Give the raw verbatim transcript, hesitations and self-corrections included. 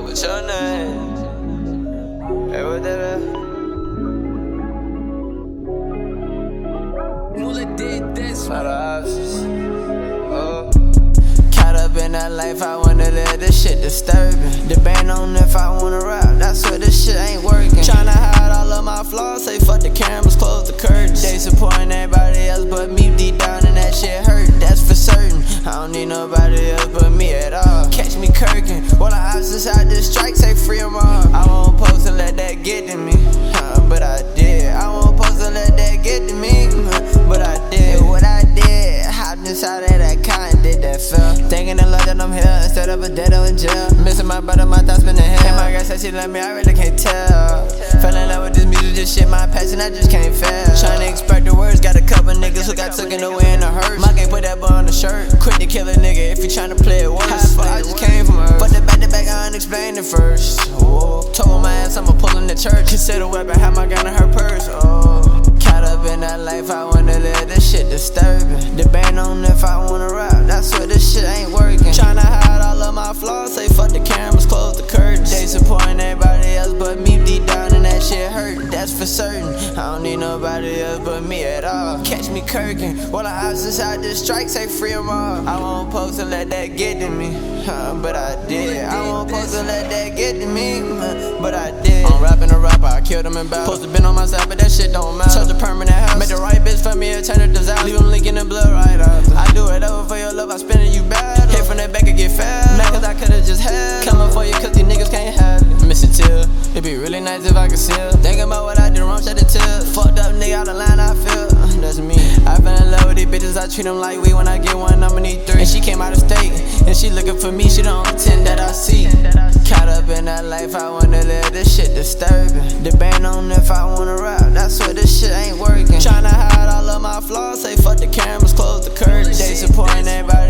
What's your name? Hey, what that is? Mula did this. Not the options. Oh. Caught up in that life, I wanna live. This shit disturbing. Debate on if I wanna rap. That's why this shit ain't working. Tryna hide all of my flaws. Say fuck the cameras, close the curtains. They supporting everybody else but me. Deep down and that shit hurt. That's for certain. I don't need nobody else but me at all. Catch me kirking. While the opposites out this strike, say free them all. I won't post and let that get to me. Huh, but I did. I won't post and let that get to me. But I did what I did. Hopped inside of that car and did that feel. Thinking the luck that I'm here instead of a dead in jail. Missing my brother, my thoughts been in hell. And my girl said she love me, I really can't tell. Fell in love with this music, this shit my passion, I just can't fail. Tryna express the words, got a couple niggas who got taken away in a hearse. My can't put that boy on the shirt. Quit to kill a nigga if you tryna play it worse. I just came from Earth. But the back to back, I unexplained it first. Whoa. Told my ass I'ma pull in the church. Consider a weapon, have my gun in her purse. Oh. Caught up in that life, I wanna live. This shit disturbing. Debate on if I wanna rap. That's why this shit ain't working. Tryna hide all of my flaws. Say fuck the cameras, close the curtains. They supporting everybody else but me. Deep down and that shit hurt. That's for certain. I don't need nobody else but me at all. Catch me kirking. While the opposites out this strike, say free them all. I won't post and let that get to me. Huh, but I did. I won't post and let that get to me. Huh, but I did. I'm rapping a rapper, I killed him in battle. Supposed to been on my side, but that shit don't matter. Touch the permanent house. Make the right bitch for me, turn it disaster. Leave him leaking in blood right after. I do it over for your love, I spin it, you bad. Hit from that back and get fast. Mad cause I could've just had. Coming for you cause these niggas can't have it. Miss it till. It'd be really nice if I could seal. Thinking about what I did wrong, shed the tear. Fucked up nigga out the line, I feel. That's me. I fell in love with these bitches, I treat them like weed. When I get one, I'ma need three. And she came out of state, and she looking for me, she the only ten that I see. Caught up in that life, I wanna live. This shit disturbing. Debate on if I wanna rap. That's why this shit ain't working. Tryna hide all of my flaws. Say fuck the cameras, close the curtains. They supporting everybody